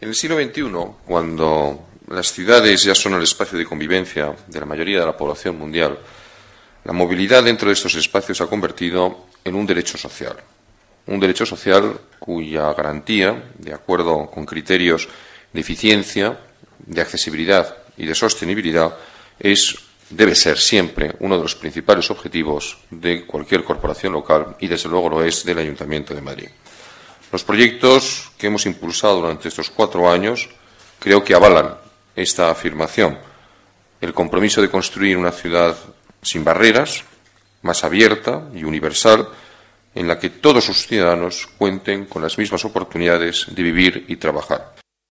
En el siglo XXI, cuando las ciudades ya son el espacio de convivencia de la mayoría de la población mundial, la movilidad dentro de estos espacios se ha convertido en un derecho social cuya garantía, de acuerdo con criterios de eficiencia, de accesibilidad y de sostenibilidad, debe ser siempre uno de los principales objetivos de cualquier corporación local y, desde luego, lo es del Ayuntamiento de Madrid. Los proyectos que hemos impulsado durante estos 4 años creo que avalan esta afirmación. El compromiso de construir una ciudad sin barreras, más abierta y universal, en la que todos sus ciudadanos cuenten con las mismas oportunidades de vivir y trabajar.